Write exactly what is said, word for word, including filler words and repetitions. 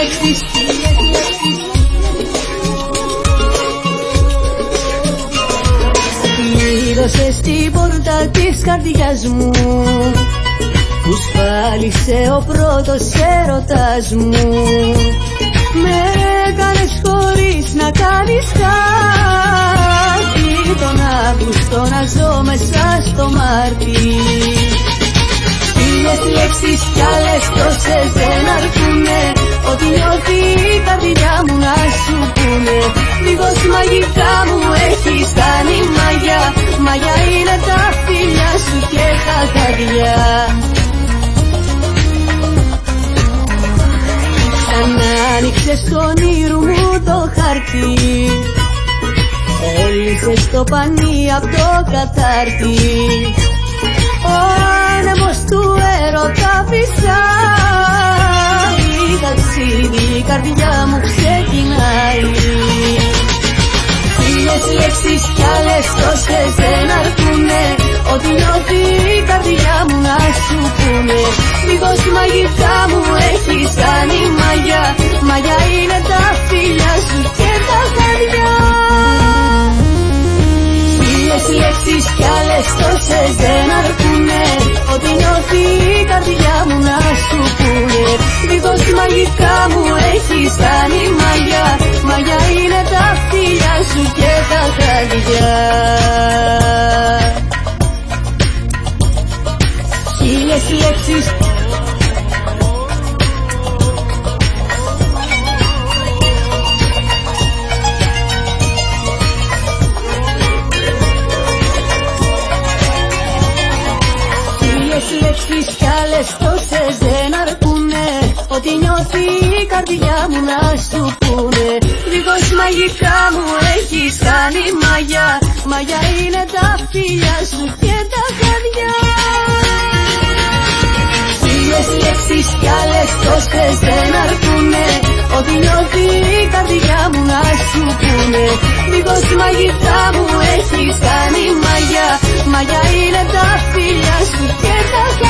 λέξεις. Κλείδωσες την πόρτα της καρδιάς μου, που σπάλισε ο πρώτος έρωτας μου. Με έκανες χωρίς να κάνεις κάτι, τον Αύγουστο να ζω μέσα στο Μάρτι. Χίλιες λέξεις κι άλλες τόσες δεν αρκούνε, ό,τι νιώθει η καρδιά μου να σου πούνε. Δίχως μαγικά μου έχεις κάνει μαγιά, μαγιά είναι τα φιλιά σου και τα καρδιά. Σαν άνοιξες το όνειρο μου το χαρτί, έλυσες το πανί απ' το κατάρτι. Ο άνεμος του έρωτα φυσάει, ταξίδι η καρδιά μου ξεκινάει. Χίλιες λέξεις κι άλλες τόσες δεν αρκούνε, ό,τι νιώθει η καρδιά μου να σου πούνε. Δίχως μαγικά μου έχεις κάνει μαγιά, μαγιά είναι τα φιλιά σου και τα καρδιά. Χίλιες λέξεις κι άλλες τόσες δεν αρκούνε, ό,τι νιώθει η καρδιά μου να σου πούνε. Δίχως μαγικά μου έχεις κάνει μαγιά, μαγιά είναι τα φιλιά σου και τα καρδιά. Χίλιες λέξεις. Χίλιες λέξεις κι άλλες τόσες δεν αρκούνε, ό,τι νιώθει η καρδιά μου να σου πούνε. Δίχως μαγικά μου έχεις κάνει μαγιά, μαγιά είναι τα φιλιά σου και τα καρδιά. Χίλιες λέξεις κι άλλες τόσες δεν αρκούνε, ό,τι νιώθει η καρδιά μου να σου πούνε. Δίχως μαγικά μου έχεις κάνει μαγιά, μαγιά είναι τα φιλιά σου και τα καρδιά.